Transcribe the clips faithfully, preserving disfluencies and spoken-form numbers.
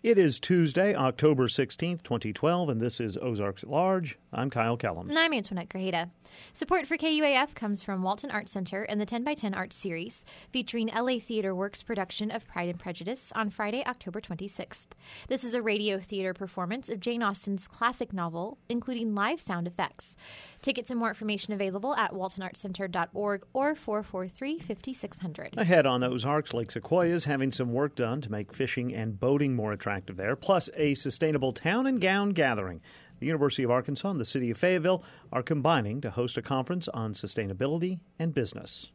It is Tuesday, October sixteenth, twenty twelve, and this is Ozarks at Large. I'm Kyle Kellums. And I'm Antoinette Grajeda. Support for K U A F comes from Walton Arts Center and the ten by ten Arts Series, featuring L A Theater Works' production of Pride and Prejudice on Friday, October twenty-sixth. This is a radio theater performance of Jane Austen's classic novel, including live sound effects. Tickets and more information available at walton arts center dot org or four four three, five six zero zero. Ahead on Ozarks, Lake Sequoia is having some work done to make fishing and boating more attractive there, plus a sustainable town and gown gathering. The University of Arkansas and the City of Fayetteville are combining to host a conference on sustainability and business.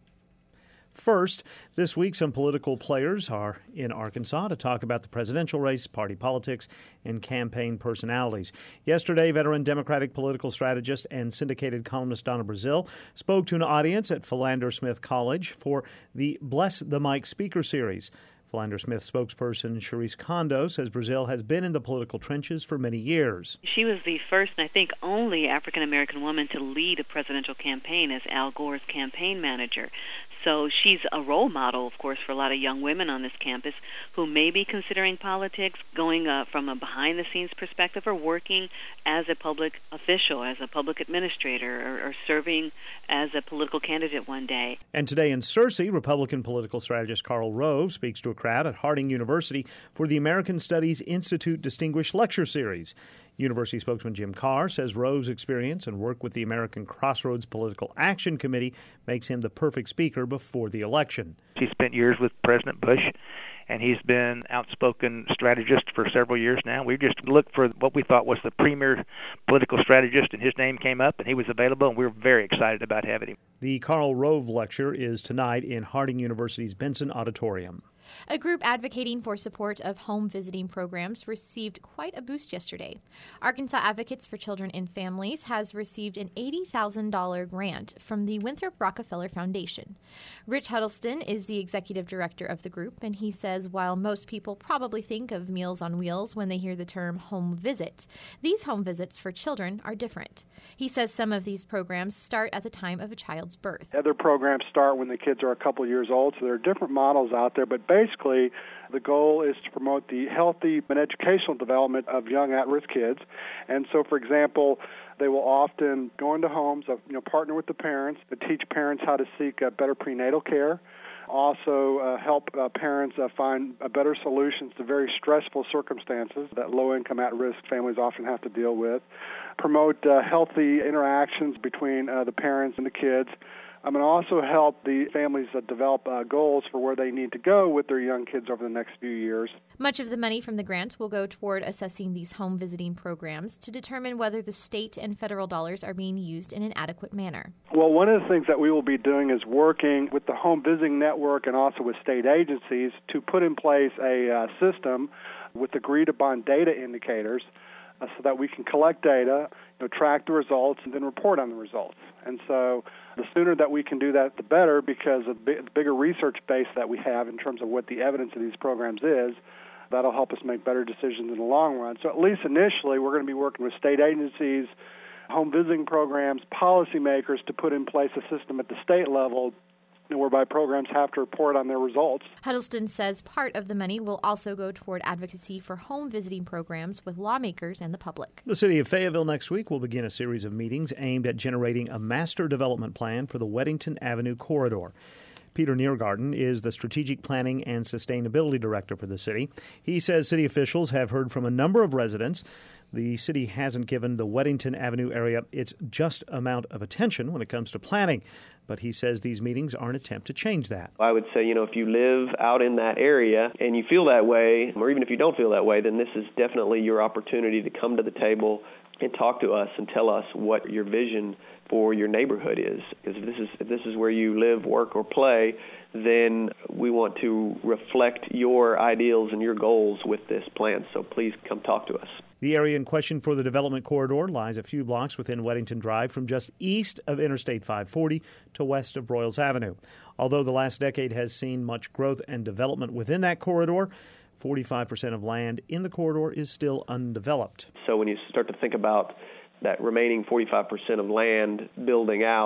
First, this week some political players are in Arkansas to talk about the presidential race, party politics, and campaign personalities. Yesterday, veteran Democratic political strategist and syndicated columnist Donna Brazile spoke to an audience at Philander Smith College for the Bless the Mic speaker series. Philander Smith spokesperson Sharice Kondo says Brazile has been in the political trenches for many years. She was the first and I think only African-American woman to lead a presidential campaign as Al Gore's campaign manager. So she's a role model, of course, for a lot of young women on this campus who may be considering politics, going uh, from a behind-the-scenes perspective, or working as a public official, as a public administrator, or, or serving as a political candidate one day. And today in Searcy, Republican political strategist Karl Rove speaks to a crowd at Harding University for the American Studies Institute Distinguished Lecture Series. University spokesman Jim Carr says Rove's experience and work with the American Crossroads Political Action Committee makes him the perfect speaker before the election. He spent years with President Bush, and he's been outspoken strategist for several years now. We just looked for what we thought was the premier political strategist, and his name came up, and he was available, and we were very excited about having him. The Karl Rove lecture is tonight in Harding University's Benson Auditorium. A group advocating for support of home visiting programs received quite a boost yesterday. Arkansas Advocates for Children and Families has received an eighty thousand dollars grant from the Winthrop Rockefeller Foundation. Rich Huddleston is the executive director of the group, and he says while most people probably think of Meals on Wheels when they hear the term home visit, these home visits for children are different. He says some of these programs start at the time of a child's birth. Other programs start when the kids are a couple years old, so there are different models out there, but basically the goal is to promote the healthy and educational development of young at-risk kids. And so, for example, they will often go into homes, of, you know, partner with the parents to teach parents how to seek uh, better prenatal care. Also uh, help uh, parents uh, find uh, better solutions to very stressful circumstances that low-income at-risk families often have to deal with. Promote uh, healthy interactions between uh, the parents and the kids. I'm going to also help the families uh, develop uh, goals for where they need to go with their young kids over the next few years. Much of the money from the grant will go toward assessing these home visiting programs to determine whether the state and federal dollars are being used in an adequate manner. Well, one of the things that we will be doing is working with the Home Visiting Network and also with state agencies to put in place a uh, system with agreed-upon data indicators uh, so that we can collect data, you know, track the results, and then report on the results. And so the sooner that we can do that, the better, because of the bigger research base that we have in terms of what the evidence of these programs is, that'll help us make better decisions in the long run. So at least initially, we're going to be working with state agencies, home visiting programs, policymakers to put in place a system at the state level whereby programs have to report on their results. Huddleston says part of the money will also go toward advocacy for home visiting programs with lawmakers and the public. The City of Fayetteville next week will begin a series of meetings aimed at generating a master development plan for the Weddington Avenue corridor. Peter Niergarten is the Strategic Planning and Sustainability Director for the city. He says city officials have heard from a number of residents. The city hasn't given the Weddington Avenue area its just amount of attention when it comes to planning, but he says these meetings are an attempt to change that. I would say, you know, if you live out in that area and you feel that way, or even if you don't feel that way, then this is definitely your opportunity to come to the table and talk to us and tell us what your vision for your neighborhood is. Because if this is if this is where you live, work, or play, then we want to reflect your ideals and your goals with this plan. So please come talk to us. The area in question for the development corridor lies a few blocks within Weddington Drive from just east of Interstate five forty to west of Broyles Avenue. Although the last decade has seen much growth and development within that corridor, forty-five percent of land in the corridor is still undeveloped. So when you start to think about that remaining forty-five percent of land building out,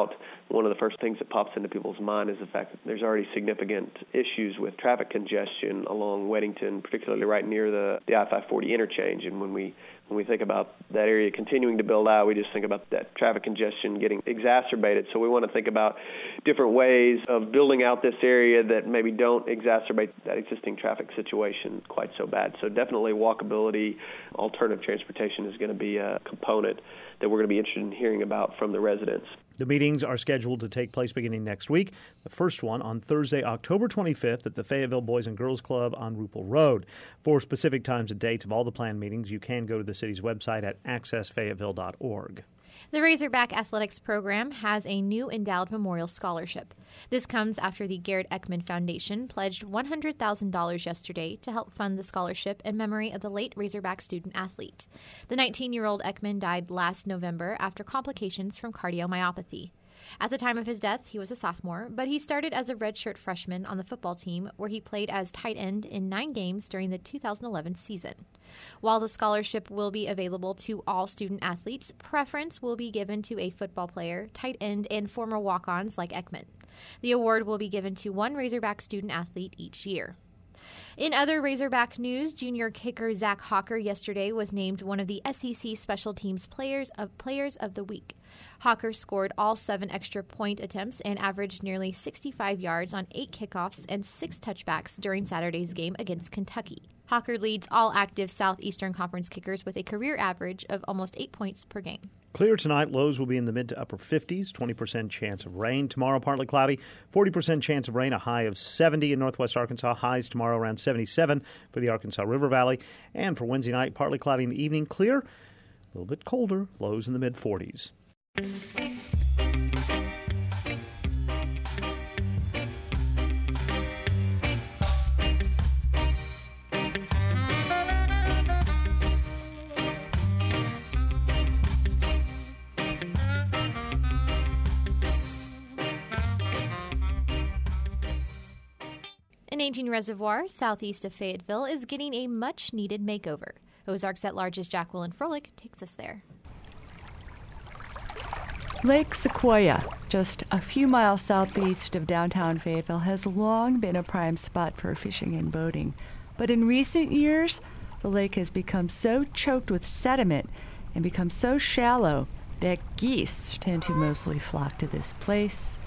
one of the first things that pops into people's mind is the fact that there's already significant issues with traffic congestion along Weddington, particularly right near the, the I five forty interchange. And when we when we think about that area continuing to build out, we just think about that traffic congestion getting exacerbated. So we want to think about different ways of building out this area that maybe don't exacerbate that existing traffic situation quite so bad. So definitely walkability, alternative transportation is going to be a component that we're going to be interested in hearing about from the residents. The meetings are scheduled to take place beginning next week. The first one on Thursday, October twenty-fifth at the Fayetteville Boys and Girls Club on Rupel Road. For specific times and dates of all the planned meetings, you can go to the city's website at access fayetteville dot org. The Razorback Athletics program has a new endowed memorial scholarship. This comes after the Garrett Eckman Foundation pledged one hundred thousand dollars yesterday to help fund the scholarship in memory of the late Razorback student-athlete. The nineteen-year-old Eckman died last November after complications from cardiomyopathy. At the time of his death, he was a sophomore, but he started as a redshirt freshman on the football team, where he played as tight end in nine games during the two thousand eleven season. While the scholarship will be available to all student athletes, preference will be given to a football player, tight end, and former walk-ons like Eckman. The award will be given to one Razorback student athlete each year. In other Razorback news, junior kicker Zach Hawker yesterday was named one of the S E C Special Teams Players of Players of the Week. Hawker scored all seven extra point attempts and averaged nearly sixty-five yards on eight kickoffs and six touchbacks during Saturday's game against Kentucky. Hawker leads all active Southeastern Conference kickers with a career average of almost eight points per game. Clear tonight. Lows will be in the mid to upper fifties, twenty percent chance of rain. Tomorrow, partly cloudy, forty percent chance of rain, a high of seventy in northwest Arkansas. Highs tomorrow around seventy-seven for the Arkansas River Valley. And for Wednesday night, partly cloudy in the evening, clear, a little bit colder, lows in the mid forties. An aging reservoir southeast of Fayetteville is getting a much-needed makeover. Ozarks at-Large's Jacqueline Froelich takes us there. Lake Sequoia, just a few miles southeast of downtown Fayetteville, has long been a prime spot for fishing and boating. But in recent years, the lake has become so choked with sediment and become so shallow that geese tend to mostly flock to this place.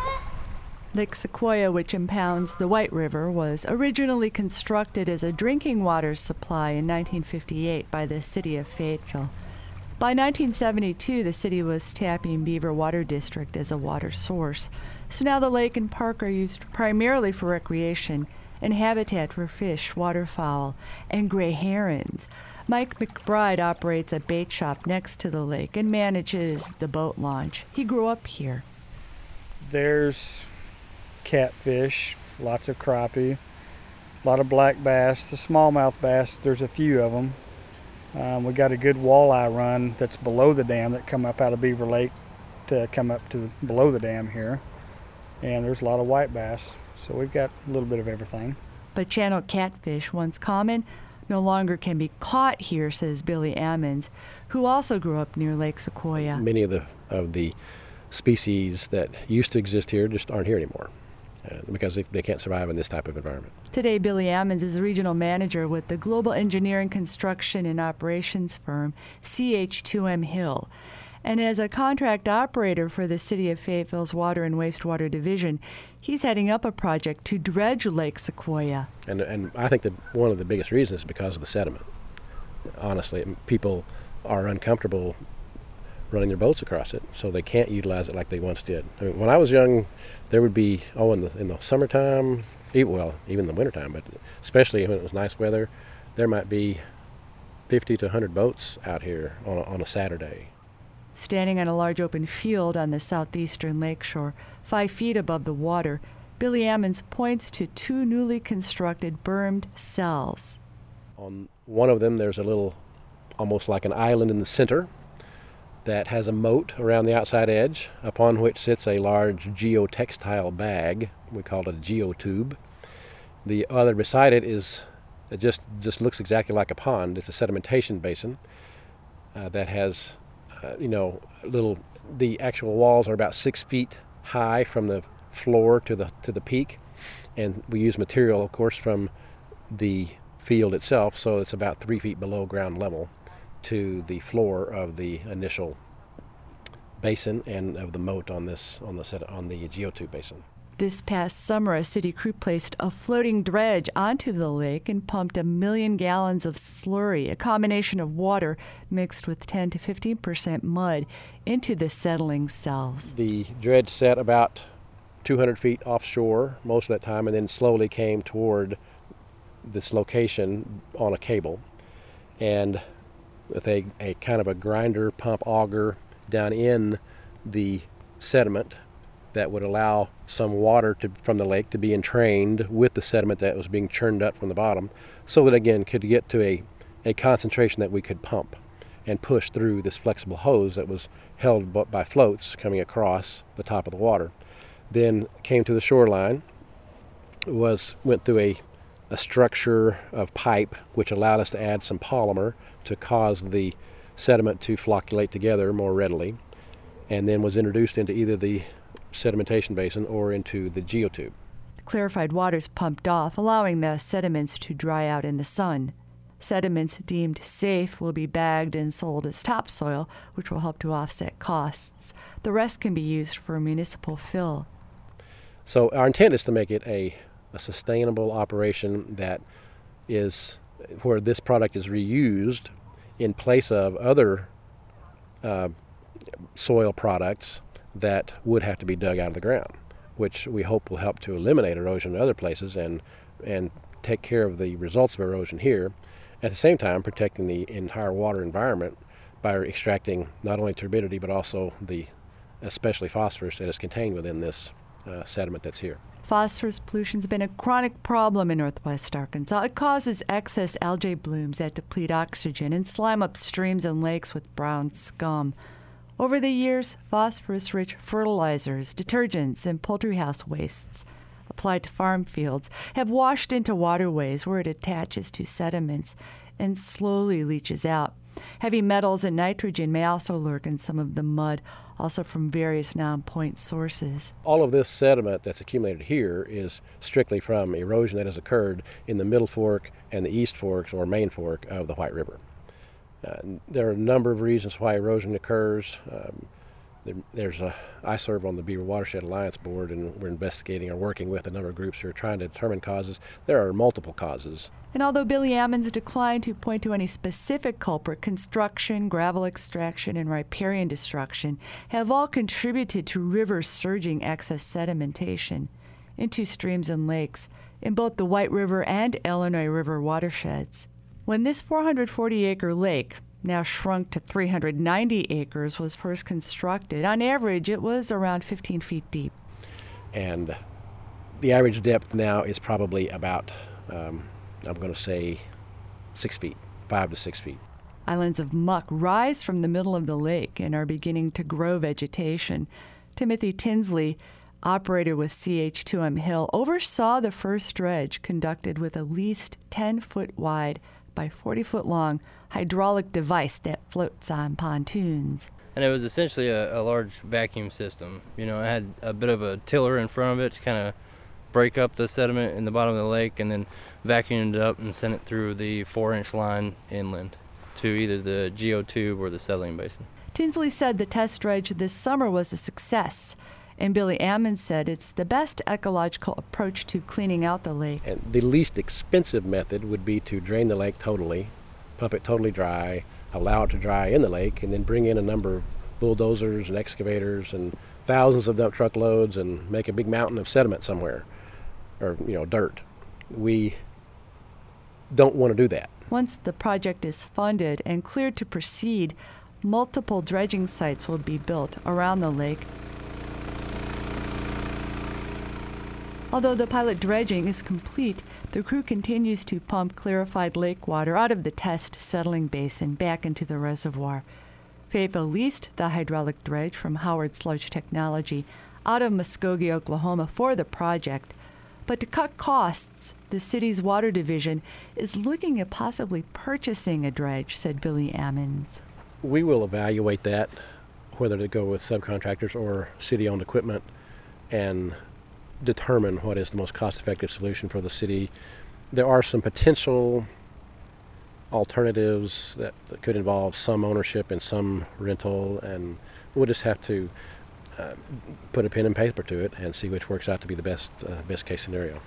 Lake Sequoia, which impounds the White River, was originally constructed as a drinking water supply in nineteen fifty-eight by the city of Fayetteville. By nineteen seventy-two, the city was tapping Beaver Water District as a water source. So now the lake and park are used primarily for recreation and habitat for fish, waterfowl, and gray herons. Mike McBride operates a bait shop next to the lake and manages the boat launch. He grew up here. There's catfish, lots of crappie, a lot of black bass, the smallmouth bass, there's a few of them. Um, we got a good walleye run that's below the dam that come up out of Beaver Lake to come up to the, below the dam here. And there's a lot of white bass, so we've got a little bit of everything. But channel catfish, once common, no longer can be caught here, says Billy Ammons, who also grew up near Lake Sequoia. Many of the of the species that used to exist here just aren't here anymore. Uh, because they, they can't survive in this type of environment. Today, Billy Ammons is a regional manager with the global engineering, construction, and operations firm C H two M Hill. And as a contract operator for the City of Fayetteville's Water and Wastewater Division, he's heading up a project to dredge Lake Sequoia. And, and I think that one of the biggest reasons is because of the sediment. Honestly, people are uncomfortable running their boats across it, so they can't utilize it like they once did. I mean, when I was young, there would be, oh, in the in the summertime, well, even in the wintertime, but especially when it was nice weather, there might be fifty to one hundred boats out here on a, on a Saturday. Standing on a large open field on the southeastern lakeshore, five feet above the water, Billy Ammons points to two newly constructed bermed cells. On one of them, there's a little, almost like an island in the center, that has a moat around the outside edge, upon which sits a large geotextile bag. We call it a geotube. The other beside it is, it just, just looks exactly like a pond. It's a sedimentation basin uh, that has, uh, you know, little, the actual walls are about six feet high from the floor to the to the peak, and we use material, of course, from the field itself, so it's about three feet below ground level to the floor of the initial basin and of the moat on this on the set on the geotube basin. This past summer, a city crew placed a floating dredge onto the lake and pumped a million gallons of slurry, a combination of water mixed with ten to fifteen percent mud, into the settling cells. The dredge sat about two hundred feet offshore most of that time, and then slowly came toward this location on a cable, and with a, a kind of a grinder pump auger down in the sediment that would allow some water to, from the lake to be entrained with the sediment that was being churned up from the bottom, so that again could get to a, a concentration that we could pump and push through this flexible hose that was held by floats coming across the top of the water. Then came to the shoreline, was went through a, a structure of pipe which allowed us to add some polymer to cause the sediment to flocculate together more readily, and then was introduced into either the sedimentation basin or into the geotube. Clarified waters pumped off, allowing the sediments to dry out in the sun. Sediments deemed safe will be bagged and sold as topsoil, which will help to offset costs. The rest can be used for municipal fill. So our intent is to make it a, a sustainable operation that is where this product is reused in place of other uh, soil products that would have to be dug out of the ground, which we hope will help to eliminate erosion in other places and and take care of the results of erosion here, at the same time protecting the entire water environment by extracting not only turbidity but also the especially phosphorus that is contained within this uh, sediment that's here. Phosphorus pollution has been a chronic problem in northwest Arkansas. It causes excess algae blooms that deplete oxygen and slime up streams and lakes with brown scum. Over the years, phosphorus-rich fertilizers, detergents, and poultry house wastes applied to farm fields have washed into waterways where it attaches to sediments and slowly leaches out. Heavy metals and nitrogen may also lurk in some of the mud, also from various non-point sources. All of this sediment that's accumulated here is strictly from erosion that has occurred in the Middle Fork and the East Forks or Main Fork of the White River. Uh, there are a number of reasons why erosion occurs. Um, there, there's a, I serve on the Beaver Watershed Alliance Board, and we're investigating or working with a number of groups who are trying to determine causes. There are multiple causes. And although Billy Ammons declined to point to any specific culprit, construction, gravel extraction, and riparian destruction have all contributed to rivers surging excess sedimentation into streams and lakes in both the White River and Illinois River watersheds. When this four hundred forty acre lake, now shrunk to three hundred ninety acres, was first constructed, on average it was around fifteen feet deep. And the average depth now is probably about, um, I'm going to say, six feet, five to six feet. Islands of muck rise from the middle of the lake and are beginning to grow vegetation. Timothy Tinsley, operator with C H two M Hill, oversaw the first dredge conducted with a least ten foot wide by forty foot long hydraulic device that floats on pontoons. And it was essentially a, a large vacuum system. You know, it had a bit of a tiller in front of it to kind of break up the sediment in the bottom of the lake and then vacuum it up and send it through the four inch line inland to either the geotube or the settling basin. Tinsley said the test dredge this summer was a success. And Billy Ammons said it's the best ecological approach to cleaning out the lake. And the least expensive method would be to drain the lake totally, pump it totally dry, allow it to dry in the lake, and then bring in a number of bulldozers and excavators and thousands of dump truck loads and make a big mountain of sediment somewhere, or, you know, dirt. We don't want to do that. Once the project is funded and cleared to proceed, multiple dredging sites will be built around the lake. Although the pilot dredging is complete, the crew continues to pump clarified lake water out of the test settling basin back into the reservoir. Fayetteville leased the hydraulic dredge from Howard Sludge Technology out of Muskogee, Oklahoma for the project. But to cut costs, the city's water division is looking at possibly purchasing a dredge, said Billy Ammons. We will evaluate that, whether to go with subcontractors or city-owned equipment. and determine what is the most cost-effective solution for the city. There are some potential alternatives that, that could involve some ownership and some rental, and we'll just have to uh, put a pen and paper to it and see which works out to be the best uh, best case scenario.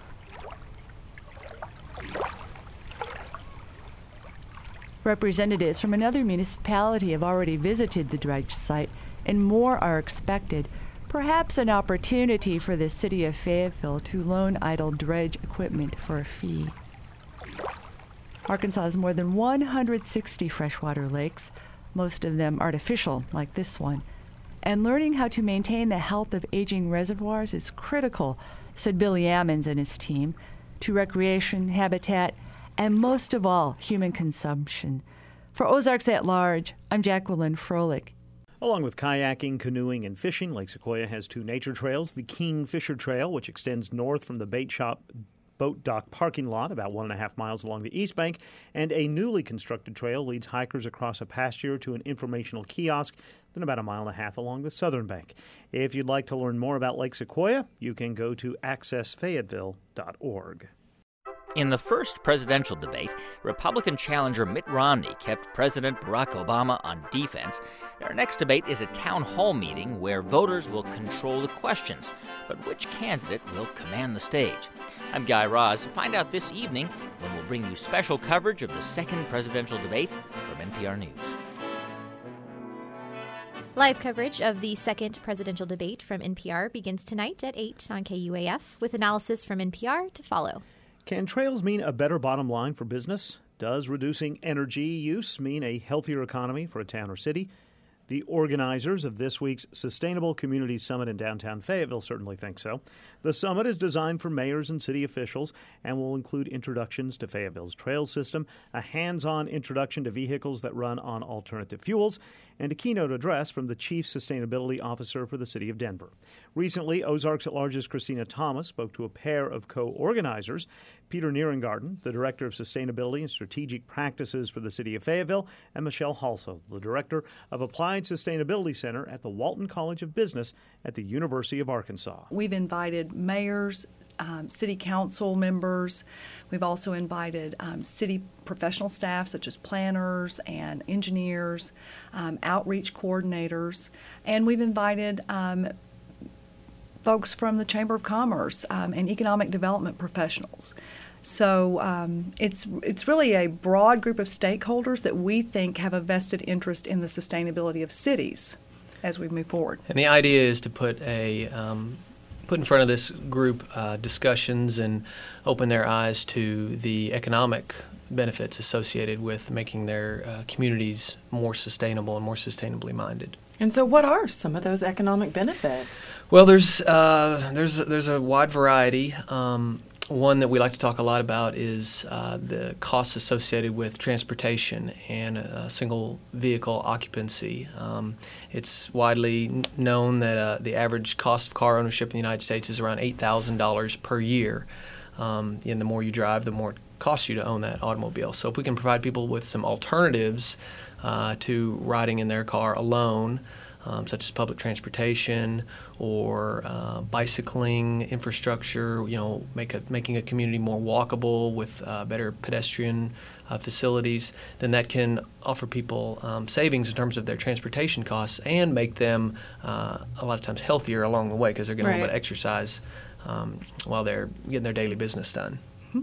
Representatives from another municipality have already visited the dredge site, and more are expected. Perhaps an opportunity for the city of Fayetteville to loan idle dredge equipment for a fee. Arkansas has more than one hundred sixty freshwater lakes, most of them artificial, like this one. And learning how to maintain the health of aging reservoirs is critical, said Billy Ammons and his team, to recreation, habitat, and most of all, human consumption. For Ozarks at Large, I'm Jacqueline Froelich. Along with kayaking, canoeing, and fishing, Lake Sequoia has two nature trails, the Kingfisher Trail, which extends north from the bait shop boat dock parking lot about one and a half miles along the east bank, and a newly constructed trail leads hikers across a pasture to an informational kiosk, then about a mile and a half along the southern bank. If you'd like to learn more about Lake Sequoia, you can go to access fayetteville dot org. In the first presidential debate, Republican challenger Mitt Romney kept President Barack Obama on defense. Our next debate is a town hall meeting where voters will control the questions, but which candidate will command the stage? I'm Guy Raz. Find out this evening when we'll bring you special coverage of the second presidential debate from N P R News. Live coverage of the second presidential debate from N P R begins tonight at eight on K U A F, with analysis from N P R to follow. Can trails mean a better bottom line for business? Does reducing energy use mean a healthier economy for a town or city? The organizers of this week's Sustainable Communities Summit in downtown Fayetteville certainly think so. The summit is designed for mayors and city officials and will include introductions to Fayetteville's trail system, a hands-on introduction to vehicles that run on alternative fuels, and a keynote address from the Chief Sustainability Officer for the City of Denver. Recently, Ozarks at Large's Christina Thomas spoke to a pair of co-organizers, Peter Nierengarten, the Director of Sustainability and Strategic Practices for the City of Fayetteville, and Michelle Halso, the Director of Applied Sustainability Center at the Walton College of Business at the University of Arkansas. We've invited mayors, um, city council members. We've also invited um, city professional staff such as planners and engineers, um, outreach coordinators, and we've invited um, folks from the Chamber of Commerce um, and economic development professionals. So um, it's it's really a broad group of stakeholders that we think have a vested interest in the sustainability of cities as we move forward. And the idea is to put a um, put in front of this group uh, discussions and open their eyes to the economic benefits associated with making their uh, communities more sustainable and more sustainably minded. And so, what are some of those economic benefits? Well, there's uh, there's there's a wide variety. Um, one that we like to talk a lot about is uh, the costs associated with transportation and a single vehicle occupancy. Um, it's widely n- known that uh, the average cost of car ownership in the United States is around eight thousand dollars per year. Um, and the more you drive, the more it costs you to own that automobile. So if we can provide people with some alternatives uh, to riding in their car alone, Um, such as public transportation or uh, bicycling infrastructure, you know, make a, making a community more walkable with uh, better pedestrian uh, facilities, then that can offer people um, savings in terms of their transportation costs and make them uh, a lot of times healthier along the way because they're getting right. a little bit of exercise um, while they're getting their daily business done.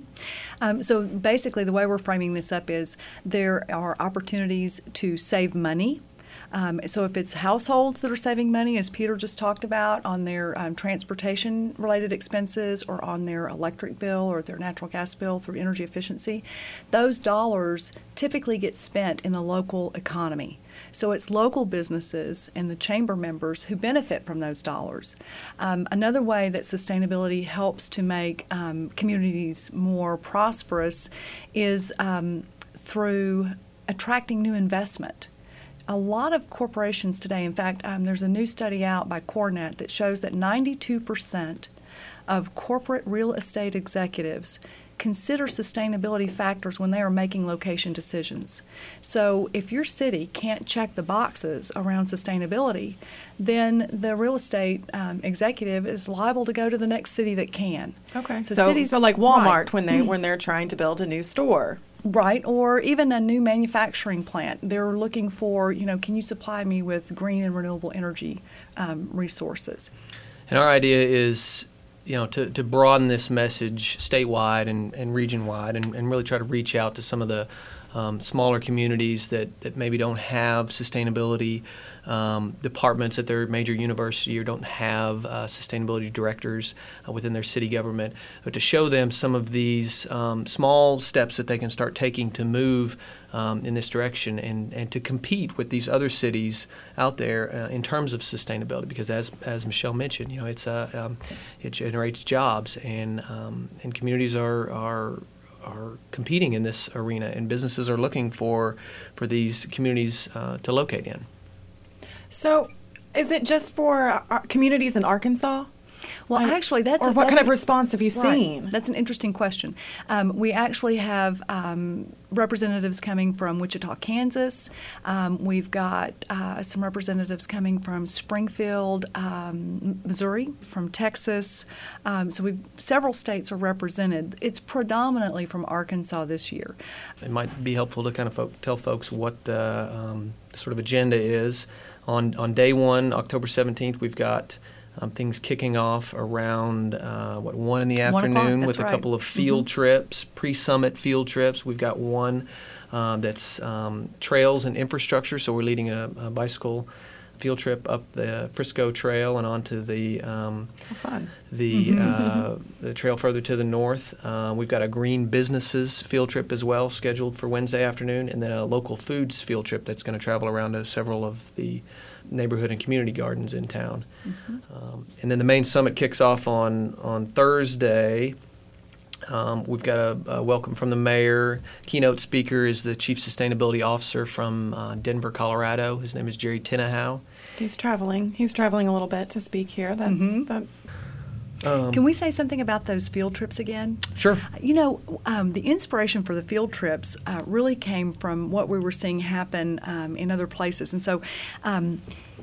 Um, so basically the way we're framing this up is there are opportunities to save money. Um, so if it's households that are saving money, as Peter just talked about, on their um, transportation-related expenses or on their electric bill or their natural gas bill through energy efficiency, those dollars typically get spent in the local economy. So it's local businesses and the chamber members who benefit from those dollars. Um, another way that sustainability helps to make um, communities more prosperous is um, through attracting new investment. A lot of corporations today, in fact, um, there's a new study out by Coronet that shows that ninety-two percent of corporate real estate executives consider sustainability factors when they are making location decisions. So if your city can't check the boxes around sustainability, then the real estate um, executive is liable to go to the next city that can. Okay. So, So, cities, so like Walmart right. when they when they're trying to build a new store. Right, or even a new manufacturing plant. They're looking for, you know, can you supply me with green and renewable energy um, resources? And our idea is, you know, to, to broaden this message statewide and, and region-wide and, and really try to reach out to some of the um, smaller communities that, that maybe don't have sustainability um, departments at their major university or don't have uh, sustainability directors uh, within their city government, but to show them some of these um, small steps that they can start taking to move um, in this direction and, and to compete with these other cities out there uh, in terms of sustainability. Because as as Michelle mentioned, you know, it's uh, um, it generates jobs and um, and communities are are are competing in this arena, and businesses are looking for for these communities uh, to locate in. So, is it just for uh, communities in Arkansas? Well, I- actually, that's or a, what that's kind of a- response have you right. seen? That's an interesting question. Um, we actually have um, representatives coming from Wichita, Kansas. Um, we've got uh, some representatives coming from Springfield, um, Missouri, from Texas. Um, so we've several states are represented. It's predominantly from Arkansas this year. It might be helpful to kind of fo- tell folks what the um, sort of agenda is. On on day one, October seventeenth, we've got um, things kicking off around uh, what one in the One o'clock, afternoon that's with a right. couple of field Mhm. trips, pre-summit field trips. We've got one um, that's um, trails and infrastructure. So we're leading a, a bicycle field trip up the Frisco Trail and onto the um, Oh, fun. the uh, the trail further to the north. Uh, we've got a green businesses field trip as well scheduled for Wednesday afternoon, and then a local foods field trip that's going to travel around to several of the neighborhood and community gardens in town. Um, and then the main summit kicks off on on Thursday. Um, we've got a, a welcome from the mayor. Keynote speaker is the chief sustainability officer from uh, Denver, Colorado. His name is Jerry Tenahow. He's traveling. He's traveling a little bit to speak here. That's Mhm. that's Um, Can we say something about those field trips again? Sure. You know, um, the inspiration for the field trips uh, really came from what we were seeing happen um, in other places. And so um,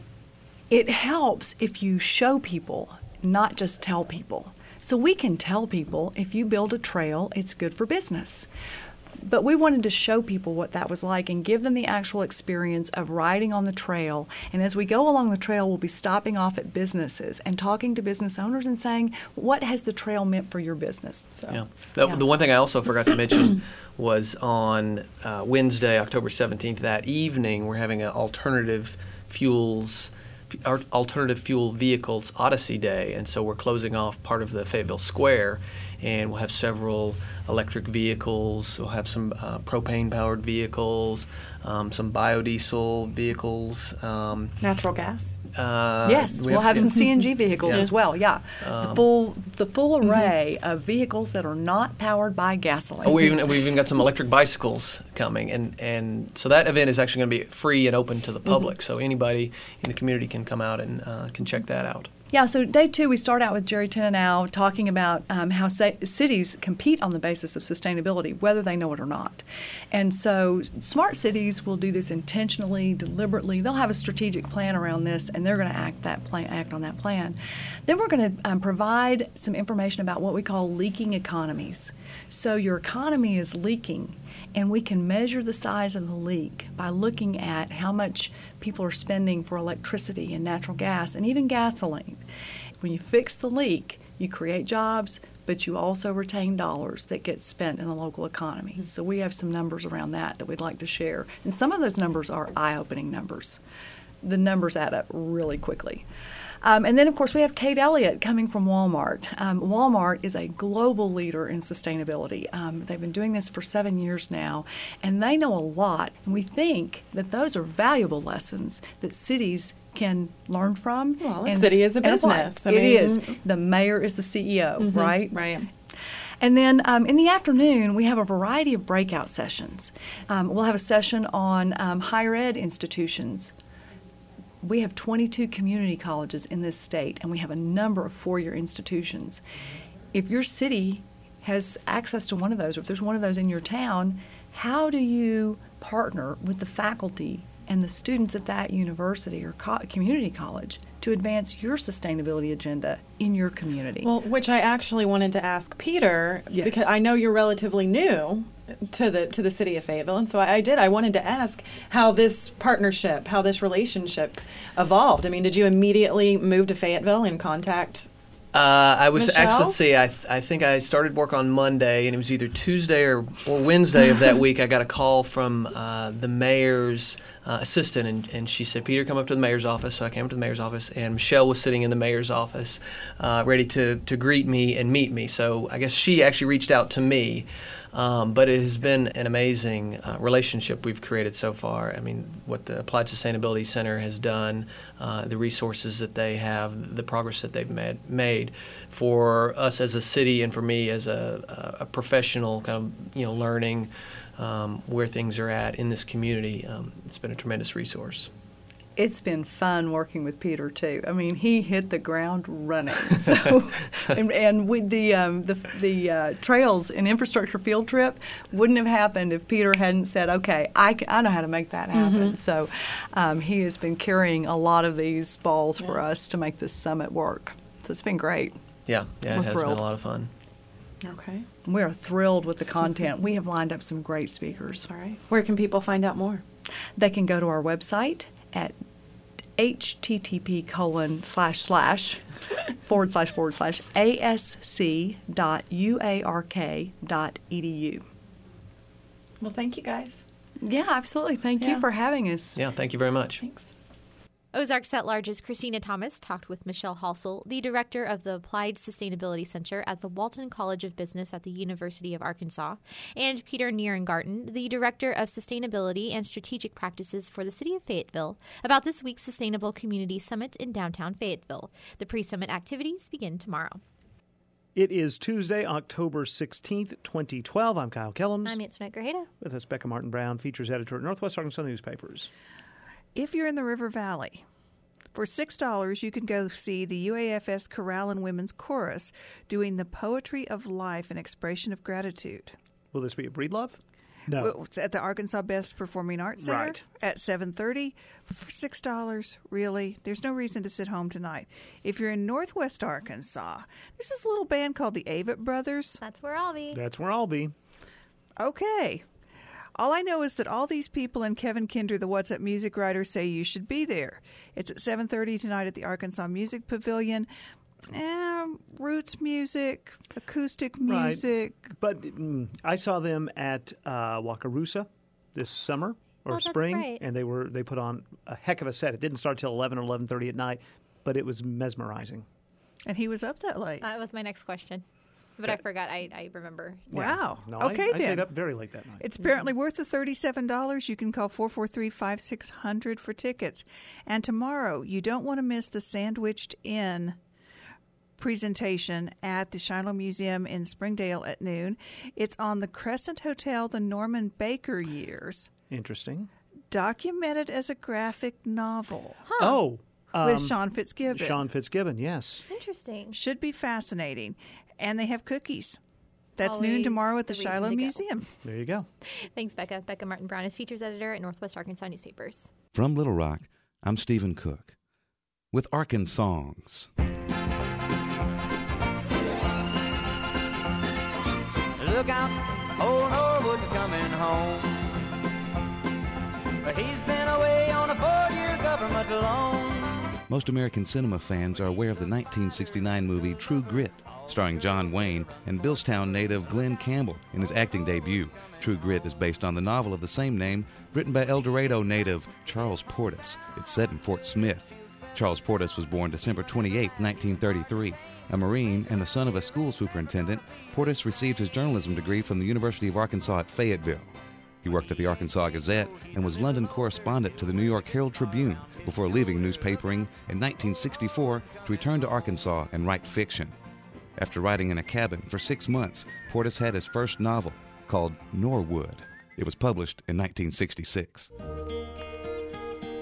it helps if you show people, not just tell people. So we can tell people if you build a trail, it's good for business. But we wanted to show people what that was like and give them the actual experience of riding on the trail. And as we go along the trail, we'll be stopping off at businesses and talking to business owners and saying, what has the trail meant for your business? So, Yeah. The, yeah. the one thing I also forgot to mention was on uh, Wednesday, October seventeenth, that evening, we're having an alternative fuels, our alternative fuel vehicles Odyssey Day. And so we're closing off part of the Fayetteville Square, and we'll have several electric vehicles. We'll have some uh, propane-powered vehicles, um, some biodiesel vehicles. Um, natural gas. uh, Yes, we we'll have yeah. some C N G vehicles Yeah. as well. Yeah, the Um, full the full array of vehicles that are not powered by gasoline. Oh, we even we've even got some electric bicycles coming, and and so that event is actually going to be free and open to the public. So anybody in the community can come out and uh, can check that out. Yeah, so day two, we start out with Jerry Tenahow talking about um, how sa- cities compete on the basis of sustainability, whether they know it or not. And so smart cities will do this intentionally, deliberately. They'll have a strategic plan around this, and they're going to act that plan, act on that plan. Then we're going to um, provide some information about what we call leaking economies. So your economy is leaking, and we can measure the size of the leak by looking at how much people are spending for electricity and natural gas and even gasoline. When you fix the leak, you create jobs, but you also retain dollars that get spent in the local economy. So we have some numbers around that that we'd like to share. And some of those numbers are eye-opening numbers. The numbers add up really quickly. Um, and then, of course, we have Kate Elliott coming from Walmart. Um, Walmart is a global leader in sustainability. Um, they've been doing this for seven years now, and they know a lot. And we think that those are valuable lessons that cities can learn from. Well, a and city is a and apply. business. I It mean- is. The mayor is the C E O, Mhm, right? right. And then um, in the afternoon, we have a variety of breakout sessions. Um, we'll have a session on um, higher ed institutions. We have twenty-two community colleges in this state, and we have a number of four-year institutions. If your city has access to one of those, or if there's one of those in your town, how do you partner with the faculty and the students at that university or co- community college to advance your sustainability agenda in your community? Well, which I actually wanted to ask Peter, Yes. because I know you're relatively new to the to the city of Fayetteville, and so I, I did. I wanted to ask how this partnership, how this relationship evolved. I mean, did you immediately move to Fayetteville and contact? Uh, I was Michelle? actually, let's see, I, I think I started work on Monday, and it was either Tuesday or, or Wednesday of that week. I got a call from uh, the mayor's uh, assistant, and, and she said, Peter, come up to the mayor's office. So I came up to the mayor's office, and Michelle was sitting in the mayor's office uh, ready to, to greet me and meet me. So I guess she actually reached out to me. Um, but it has been an amazing uh, relationship we've created so far. I mean, what the Applied Sustainability Center has done, uh, the resources that they have, the progress that they've made, made for us as a city and for me as a, a professional, kind of, you know, learning um, where things are at in this community. Um, it's been a tremendous resource. It's been fun working with Peter too. I mean, he hit the ground running. So, and, and with the um, the the uh, trails and infrastructure field trip wouldn't have happened if Peter hadn't said, "Okay, I, I know how to make that happen." Mm-hmm. So, um, he has been carrying a lot of these balls for us to make this summit work. So it's been great. Yeah, yeah, We're it has thrilled. been a lot of fun. Okay. We are thrilled with the content. We have lined up some great speakers. All right. Where can people find out more? They can go to our website at http colon slash slash forward slash forward slash asc dot uark dot edu. Well, thank you guys. Yeah, absolutely. Thank Yeah. you for having us. Yeah, thank you very much. Thanks. Ozarks at Large's Christina Thomas talked with Michelle Halsell, the director of the Applied Sustainability Center at the Walton College of Business at the University of Arkansas, and Peter Nierengarten, the director of Sustainability and Strategic Practices for the City of Fayetteville, about this week's Sustainable Community Summit in downtown Fayetteville. The pre-summit activities begin tomorrow. It is Tuesday, October sixteenth, twenty twelve. I'm Kyle Kellums. I'm Antoinette Grajeda. With us, Becca Martin Brown, features editor at Northwest Arkansas Newspapers. If you're in the River Valley, for six dollars you can go see the U A F S Chorale and Women's Chorus doing the Poetry of Life, an Expression of Gratitude. Will this be a Breedlove? No. Well, it's at the Arkansas Best Performing Arts Center Right. at seven thirty. For six dollars, really, there's no reason to sit home tonight. If you're in Northwest Arkansas, there's this little band called the Avett Brothers. That's where I'll be. That's where I'll be. Okay. All I know is that all these people and Kevin Kinder, the What's Up music writer, say you should be there. It's at seven thirty tonight at the Arkansas Music Pavilion. Eh, roots music, acoustic music. Right. But mm, I saw them at uh, Wakarusa this summer or Oh, that's spring, right. and they were they put on a heck of a set. It didn't start till eleven or eleven thirty at night, but it was mesmerizing. And he was up that late. That was my next question. But I forgot. I, I remember. Wow. No, okay, I, I then. stayed up very late that night. It's apparently worth the thirty-seven dollars. You can call four four three, five six zero zero for tickets. And tomorrow, you don't want to miss the Sandwiched In presentation at the Shiloh Museum in Springdale at noon. It's on the Crescent Hotel, the Norman Baker years, Interesting. documented as a graphic novel. Oh. With um, Sean Fitzgibbon. Sean Fitzgibbon, yes. Interesting. Should be fascinating. And they have cookies. That's noon Always tomorrow at the the reason Shiloh to go. Museum. There you go. Thanks, Becca. Becca Martin Brown is features editor at Northwest Arkansas Newspapers. From Little Rock, I'm Stephen Cook with Arkansongs. Look out, old Norwood's coming home. But he's been away on a four-year government loan. Most American cinema fans are aware of the nineteen sixty-nine movie True Grit, starring John Wayne and Billstown native Glenn Campbell in his acting debut. True Grit is based on the novel of the same name, written by El Dorado native Charles Portis. It's set in Fort Smith. Charles Portis was born December twenty-eighth, nineteen thirty-three. A Marine and the son of a school superintendent, Portis received his journalism degree from the University of Arkansas at Fayetteville. He worked at the Arkansas Gazette and was London correspondent to the New York Herald Tribune before leaving newspapering in nineteen sixty-four to return to Arkansas and write fiction. After writing in a cabin for six months, Portis had his first novel called Norwood. It was published in nineteen sixty-six.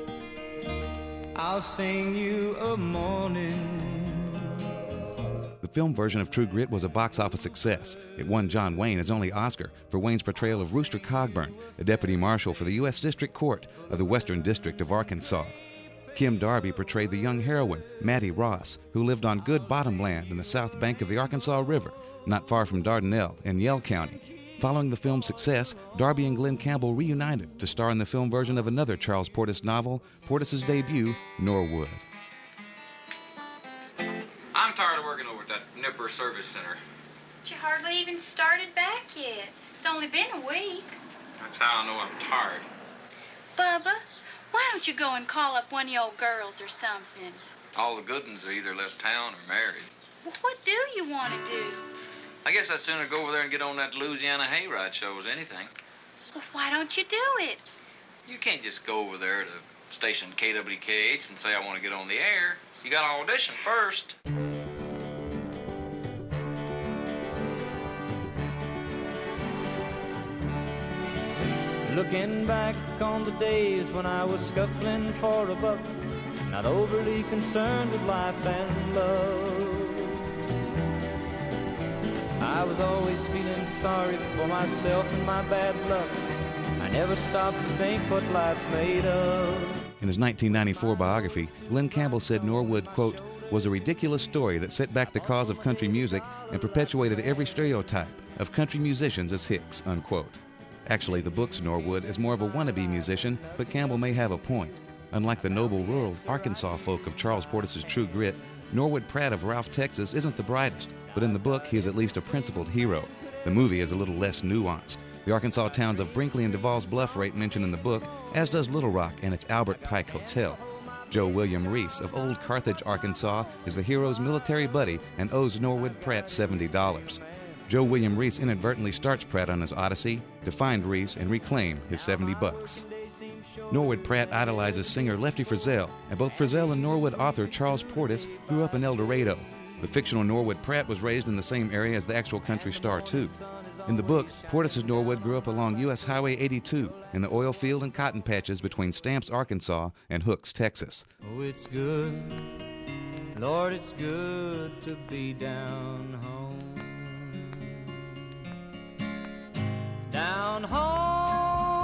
I'll sing you a morning. The film version of True Grit was a box office success. It won John Wayne his only Oscar for Wayne's portrayal of Rooster Cogburn, a deputy marshal for the U S District Court of the Western District of Arkansas. Kim Darby portrayed the young heroine, Mattie Ross, who lived on good bottom land in the south bank of the Arkansas River, not far from Dardanelle in Yell County. Following the film's success, Darby and Glenn Campbell reunited to star in the film version of another Charles Portis novel, Portis's debut, Norwood. I'm tired of working over at that Nipper Service Center. But you hardly even started back yet. It's only been a week. That's how I know I'm tired. Bubba, why don't you go and call up one of your girls or something? All the good ones have either left town or married. Well, what do you want to do? I guess I'd sooner go over there and get on that Louisiana hayride show as anything. Well, why don't you do it? You can't just go over there to station K W K H and say I want to get on the air. You got to audition first. Looking back on the days when I was scuffling for a buck, not overly concerned with life and love. I was always feeling sorry for myself and my bad luck. I never stopped to think what life's made of. In his nineteen ninety-four biography, Glenn Campbell said Norwood, quote, was a ridiculous story that set back the cause of country music and perpetuated every stereotype of country musicians as hicks, unquote. Actually, the book's Norwood is more of a wannabe musician, but Campbell may have a point. Unlike the noble rural Arkansas folk of Charles Portis's True Grit, Norwood Pratt of Ralph, Texas isn't the brightest, but in the book he is at least a principled hero. The movie is a little less nuanced. The Arkansas towns of Brinkley and Duval's Bluff rate mentioned in the book, as does Little Rock and its Albert Pike Hotel. Joe William Reese of Old Carthage, Arkansas, is the hero's military buddy and owes Norwood Pratt seventy dollars. Joe William Reese inadvertently starts Pratt on his odyssey to find Reese and reclaim his seventy bucks. Norwood Pratt idolizes singer Lefty Frizzell, and both Frizzell and Norwood author Charles Portis grew up in El Dorado. The fictional Norwood Pratt was raised in the same area as the actual country star, too. In the book, Portis's Norwood grew up along U S Highway eighty-two in the oil field and cotton patches between Stamps, Arkansas and Hooks, Texas. Oh, it's good, Lord, it's good to be down home. Down home,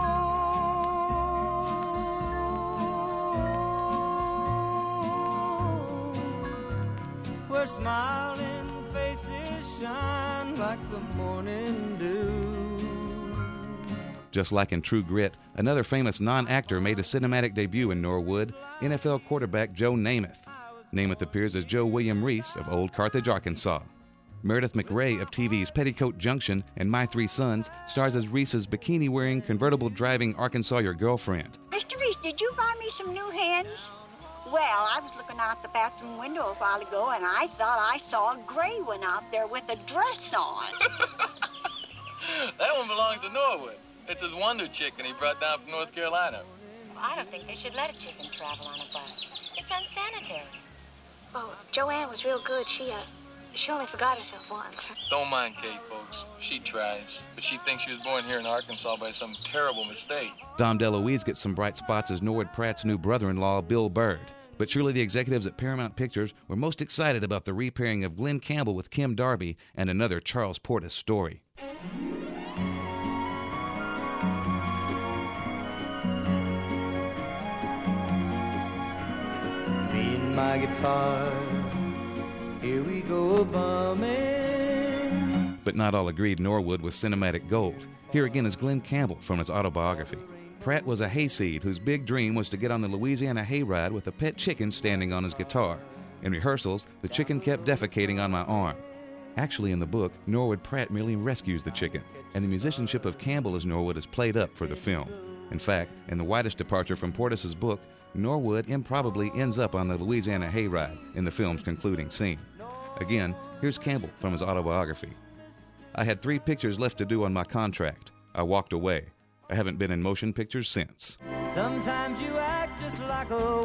where smiling faces shine like the morning dew. Just like in True Grit, another famous non-actor made a cinematic debut in Norwood, N F L quarterback Joe Namath. Namath appears as Joe William Reese of Old Carthage, Arkansas. Meredith McRae of T V's Petticoat Junction and My Three Sons stars as Reese's bikini-wearing, convertible-driving Arkansas Your Girlfriend. Mister Reese, did you buy me some new hens? Well, I was looking out the bathroom window a while ago, and I thought I saw a gray one out there with a dress on. That one belongs to Norwood. It's his wonder chicken he brought down from North Carolina. Well, I don't think they should let a chicken travel on a bus. It's unsanitary. Oh, Joanne was real good. She, uh, she only forgot herself once. Don't mind Kate, folks. She tries, but she thinks she was born here in Arkansas by some terrible mistake. Dom DeLuise gets some bright spots as Norwood Pratt's new brother-in-law, Bill Bird. But surely the executives at Paramount Pictures were most excited about the repairing of Glenn Campbell with Kim Darby and another Charles Portis story. Me and my guitar, here we go bumming. But not all agreed Norwood was cinematic gold. Here again is Glenn Campbell from his autobiography. Pratt was a hayseed whose big dream was to get on the Louisiana hayride with a pet chicken standing on his guitar. In rehearsals, the chicken kept defecating on my arm. Actually, in the book, Norwood Pratt merely rescues the chicken, and the musicianship of Campbell as Norwood is played up for the film. In fact, in the widest departure from Portis's book, Norwood improbably ends up on the Louisiana hayride in the film's concluding scene. Again, here's Campbell from his autobiography. I had three pictures left to do on my contract. I walked away. I haven't been in motion pictures since. Sometimes you act just like a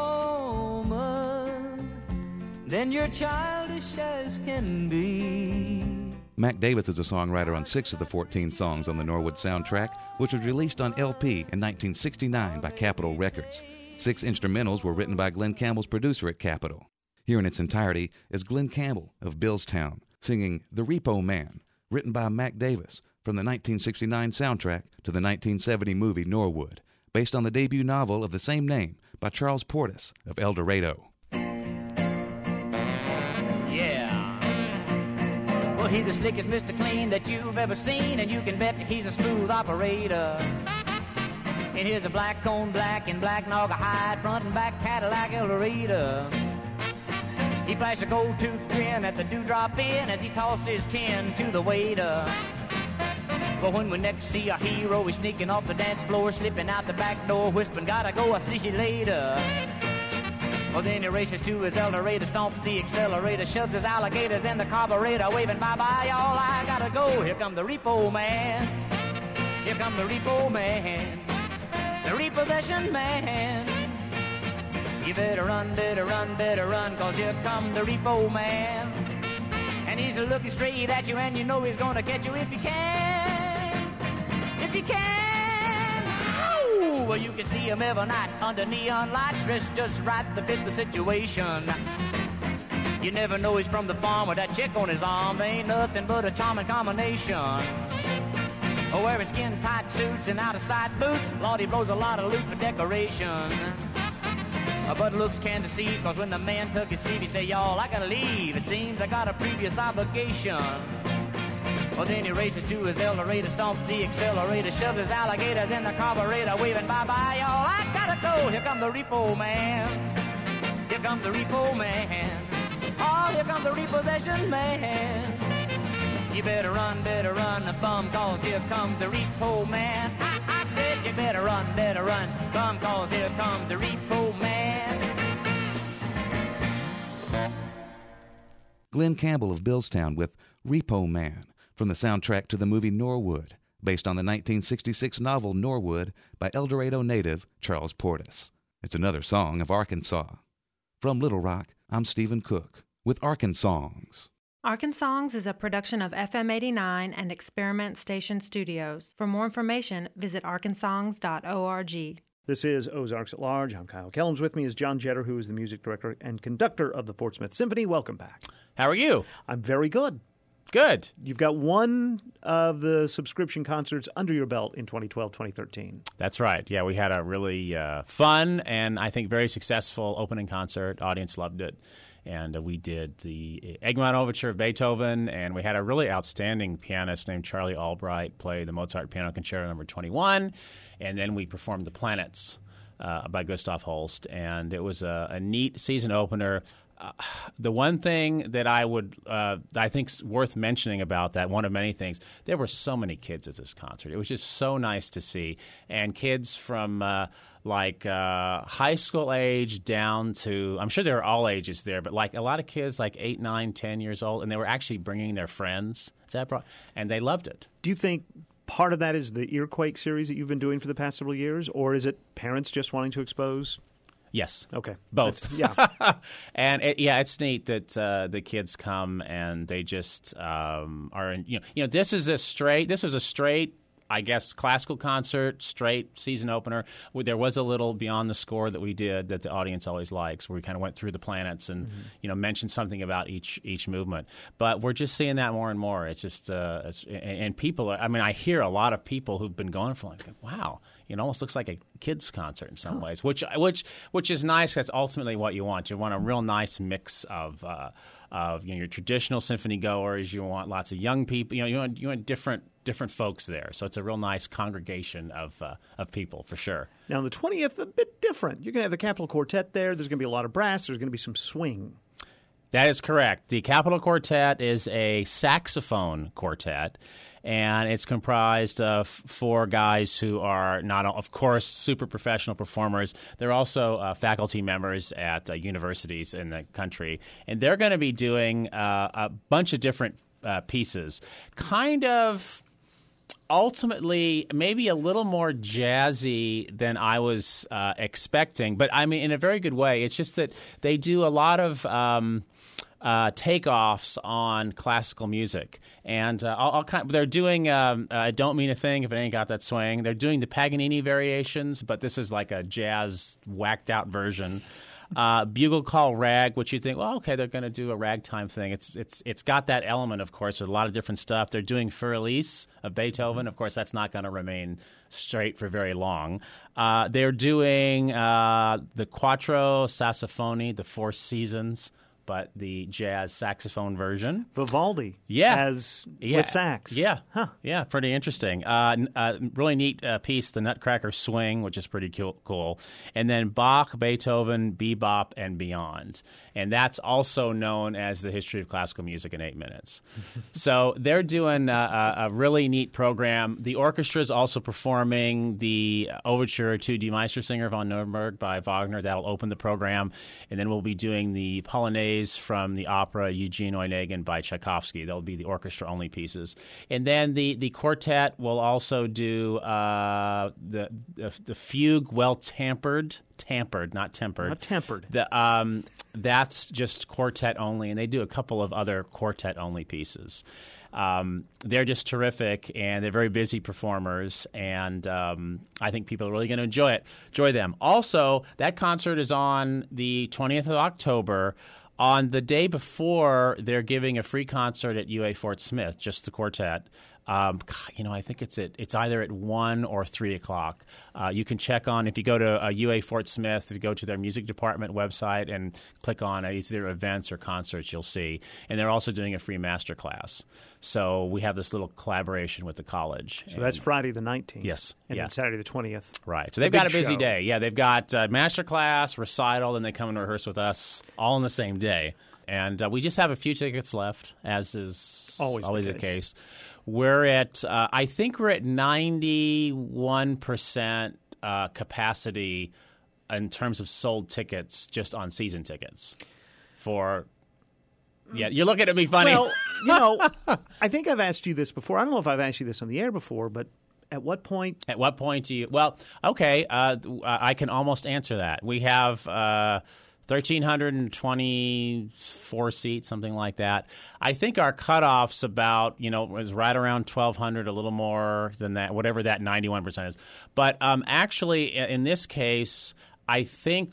woman, then you're childish as can be. Mac Davis is a songwriter on six of the fourteen songs on the Norwood soundtrack, which was released on L P in nineteen sixty-nine by Capitol Records. Six instrumentals were written by Glenn Campbell's producer at Capitol. Here in its entirety is Glenn Campbell of Billstown singing The Repo Man, written by Mac Davis, from the nineteen sixty-nine soundtrack to the nineteen seventy movie Norwood, based on the debut novel of the same name by Charles Portis of El Dorado. Yeah. Well, he's the slickest Mister Clean that you've ever seen, and you can bet he's a smooth operator. And here's a black cone black and black Nauga hide, front and back Cadillac El Dorado. He flashed a gold tooth grin at the dewdrop in as he tossed his tin to the waiter. But when we next see a hero, he's sneaking off the dance floor, slipping out the back door, whispering, gotta go, I'll see you later. Well, then he races to his El Dorado, stomps the accelerator, shoves his alligators in the carburetor, waving bye-bye, y'all, I gotta go. Here come the repo man. Here come the repo man. The repossession man. You better run, better run, better run, cause here come the repo man. And he's looking straight at you, and you know he's gonna catch you if you can. If you can. Ow! Well, you can see him every night under neon lights, dressed just right to fit the situation. You never know he's from the farm with that chick on his arm. They ain't nothing but a charming combination. Oh, wearing skin-tight suits and out-of-sight boots, Lord, he blows a lot of loot for decoration. But looks can deceive, cause when the man took his leave, he said, y'all, I gotta leave. It seems I got a previous obligation. Well, then he races to his El Dorado, stomps the accelerator, shoves his alligators in the carburetor, waving bye-bye, y'all, I gotta go. Here comes the repo man. Here comes the repo man. Oh, here comes the repossession man. You better run, better run, the bum, cause here comes the repo man. I, I said you better run, better run, bum, cause here comes the repo man. Glenn Campbell of Billstown with Repo Man, from the soundtrack to the movie Norwood, based on the nineteen sixty-six novel Norwood by El Dorado native Charles Portis. It's another song of Arkansas. From Little Rock, I'm Stephen Cook with Arkansongs. Arkansongs is a production of F M eighty-nine and Experiment Station Studios. For more information, visit arkansongs dot org. This is Ozarks at Large. I'm Kyle Kellums. With me is John Jetter, who is the music director and conductor of the Fort Smith Symphony. Welcome back. How are you? I'm very good. Good. You've got one of the subscription concerts under your belt in twenty twelve, twenty thirteen. That's right. Yeah, we had a really uh, fun and I think very successful opening concert. Audience loved it. And uh, we did the Egmont Overture of Beethoven, and we had a really outstanding pianist named Charlie Albright play the Mozart Piano Concerto number twenty-one, and then we performed The Planets uh, by Gustav Holst, and it was a, a neat season opener. Uh, the one thing that I would, uh, I think's worth mentioning about that, one of many things, there were so many kids at this concert. It was just so nice to see, and kids from uh, like uh, high school age down to, I'm sure there are all ages there, but like a lot of kids, like eight, nine, ten years old, and they were actually bringing their friends. Is that brought, and they loved it. Do you think part of that is the Earquake series that you've been doing for the past several years, or is it parents just wanting to expose? Yes. Okay. Both. That's, yeah. And it, yeah, it's neat that uh, the kids come and they just um, are. In, you know, you know, this is a straight. This was a straight. I guess classical concert, straight season opener. There was a little beyond the score that we did that the audience always likes, where we kind of went through the planets and mm-hmm. you know mentioned something about each each movement. But we're just seeing that more and more. It's just uh, it's, and, and people. I mean, I hear a lot of people who've been going for like, wow, it almost looks like a kids concert in some oh. ways, which which which is nice. That's ultimately what you want. You want a real nice mix of uh, of you know, your traditional symphony goers. You want lots of young people. You know, you want you want different. different folks there. So it's a real nice congregation of uh, of people for sure. Now on the twentieth, a bit different. You're going to have the Capitol Quartet there. There's going to be a lot of brass. There's going to be some swing. That is correct. The Capitol Quartet is a saxophone quartet, and it's comprised of four guys who are not, of course, super professional performers. They're also uh, faculty members at uh, universities in the country, and they're going to be doing uh, a bunch of different uh, pieces, kind of ultimately maybe a little more jazzy than I was uh, expecting, but I mean in a very good way. It's just that they do a lot of um, uh, takeoffs on classical music, and uh, I'll, I'll kind of, they're doing um, uh, "Don't Mean a Thing If It Ain't Got That Swing." They're doing the Paganini variations, but this is like a jazz whacked out version. uh, Bugle Call Rag, which you think, well, okay, they're going to do a ragtime thing. It's it's it's got that element, of course, with a lot of different stuff. They're doing Für Elise of Beethoven. Of course, that's not going to remain straight for very long. Uh, they're doing uh, the Quattro Sassofoni, the Four Seasons, but the jazz saxophone version. Vivaldi yeah. as yeah. with sax. Yeah. Huh. Yeah, pretty interesting. Uh, n- uh, really neat uh, piece, the Nutcracker Swing, which is pretty cool, cool. And then Bach, Beethoven, Bebop, and Beyond. And that's also known as the history of classical music in eight minutes. So they're doing uh, a, a really neat program. The orchestra is also performing the overture to Die Meistersinger von Nuremberg by Wagner. That'll open the program. And then we'll be doing the Polonaise from the opera Eugene Onegin by Tchaikovsky. They'll be the orchestra-only pieces. And then the, the quartet will also do uh, the, the the fugue well-tampered, tampered, not tempered. Not tempered. The, um, that's just quartet only, and they do a couple of other quartet-only pieces. Um, they're just terrific, and they're very busy performers, and um, I think people are really going to enjoy it, enjoy them. Also, that concert is on the twentieth of October. On the day before, they're giving a free concert at U A Fort Smith, just the quartet. Um, you know, I think it's at, it's either at one or three o'clock. Uh, you can check on, if you go to uh, U A Fort Smith, if you go to their music department website and click on either events or concerts, you'll see. And they're also doing a free master class. So we have this little collaboration with the college. So that's Friday the nineteenth. Yes. And yeah. then Saturday the twentieth. Right. So they've got a busy show. day. Yeah, they've got uh, master class, recital, then they come and rehearse with us all on the same day. And uh, we just have a few tickets left, as is always, always the the case. case. We're at, uh, I think we're at ninety-one percent uh, capacity in terms of sold tickets just on season tickets for, yeah, you're looking at me funny. Well, you know, I think I've asked you this before. I don't know if I've asked you this on the air before, but at what point? At what point do you, well, okay, uh, I can almost answer that. We have uh, one thousand three hundred twenty-four seats, something like that. I think our cutoff's about, you know, is right around twelve hundred, a little more than that, whatever that ninety-one percent is. But um, actually, in this case, I think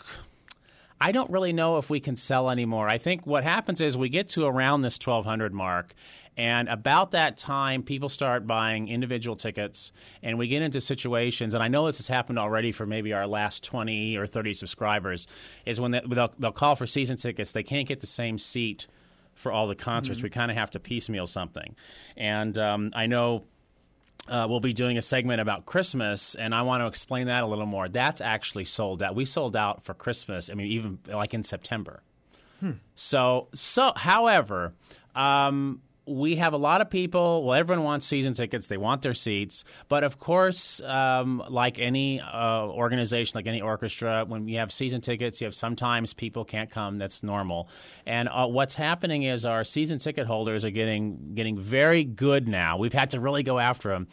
I don't really know if we can sell anymore. I think what happens is we get to around this twelve hundred mark, and about that time, people start buying individual tickets, and we get into situations, and I know this has happened already for maybe our last twenty or thirty subscribers, is when they, they'll, they'll call for season tickets, they can't get the same seat for all the concerts. Mm-hmm. We kind of have to piecemeal something. And um, I know uh, we'll be doing a segment about Christmas, and I want to explain that a little more. That's actually sold out. We sold out for Christmas, I mean, even like in September. Hmm. So, so, however, um, we have a lot of people. Well, everyone wants season tickets. They want their seats. But of course, um, like any uh, organization, like any orchestra, when you have season tickets, you have sometimes people can't come. That's normal. And uh, what's happening is our season ticket holders are getting getting very good now. We've had to really go after them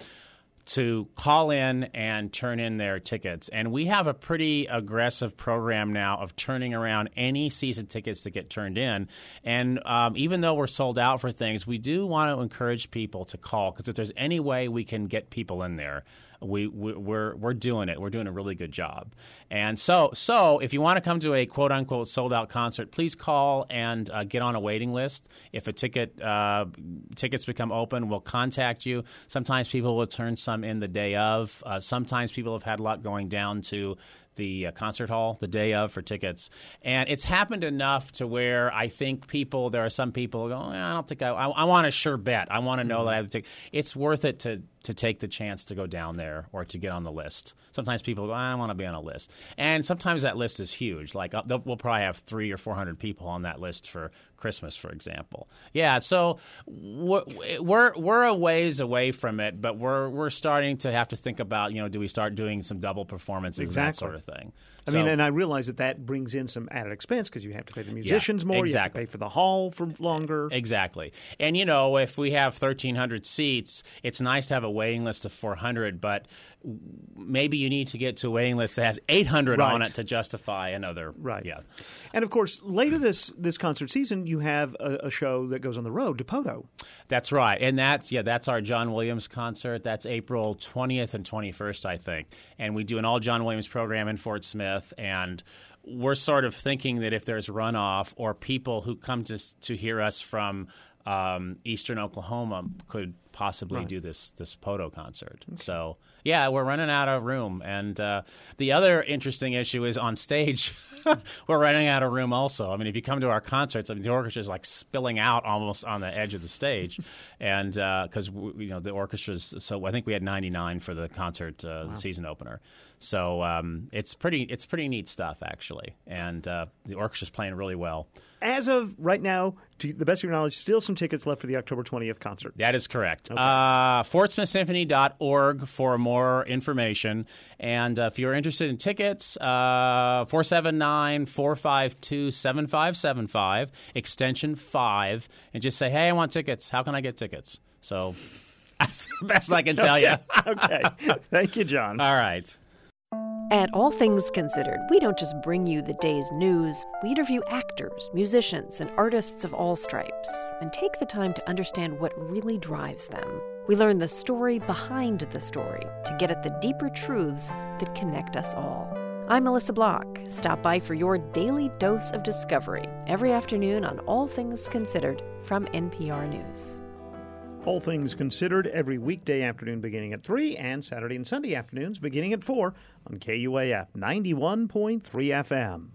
to call in and turn in their tickets. And we have a pretty aggressive program now of turning around any season tickets that get turned in. And um, even though we're sold out for things, we do want to encourage people to call, because if there's any way we can get people in there, we, we, we're we're doing it. We're doing a really good job. And so, so if you want to come to a quote-unquote sold-out concert, please call and uh, get on a waiting list. If a ticket uh, tickets become open, we'll contact you. Sometimes people will turn some in the day of. Uh, sometimes people have had luck going down to the uh, concert hall the day of for tickets. And it's happened enough to where I think people, there are some people who go, eh, I don't think I, I, I want a sure bet. I want to know mm-hmm. that I have the ticket. It's worth it to to take the chance to go down there or to get on the list. Sometimes people go, I don't want to be on a list. And sometimes that list is huge. Like uh, we'll probably have three or four hundred people on that list for Christmas, for example. Yeah, so we're, we're we're a ways away from it, but we're we're starting to have to think about, you know, do we start doing some double performances exactly. and that sort of thing. I so, mean, and I realize that that brings in some added expense because you have to pay the musicians yeah, more, exactly. you have to pay for the hall for longer. Exactly. And, you know, if we have thirteen hundred seats, it's nice to have a waiting list of four hundred, but maybe you need to get to a waiting list that has eight hundred right. on it to justify another. Right. Yeah. And, of course, later this, this concert season, you have a, a show that goes on the road, DePoto. That's right. And that's, yeah, that's our John Williams concert. That's April twentieth and twenty-first, I think. And we do an all John Williams program. in Fort Smith, and we're sort of thinking that if there's runoff or people who come to to hear us from um, eastern Oklahoma could possibly Right. do this this Poto concert. Okay. So, yeah, we're running out of room. And uh, the other interesting issue is on stage, we're running out of room also. I mean, if you come to our concerts, I mean, the orchestra is like spilling out almost on the edge of the stage. And because, uh, you know, the orchestra's, so I think we had ninety-nine for the concert, uh, Wow. the season opener. So um, it's pretty it's pretty neat stuff, actually. And uh, the orchestra's playing really well. As of right now, to the best of your knowledge, still some tickets left for the October twentieth concert. That is correct. Okay. Uh, fort smith symphony dot org for more information. And uh, if you're interested in tickets, uh, four seven nine, four five two, seven five seven five, extension five, and just say, hey, I want tickets. How can I get tickets? So that's the best I can tell you. Okay. Thank you, John. All right. At All Things Considered, we don't just bring you the day's news. We interview actors, musicians, and artists of all stripes and take the time to understand what really drives them. We learn the story behind the story to get at the deeper truths that connect us all. I'm Melissa Block. Stop by for your daily dose of discovery every afternoon on All Things Considered from N P R News. All Things Considered every weekday afternoon beginning at three and Saturday and Sunday afternoons beginning at four on K U A F ninety-one point three F M.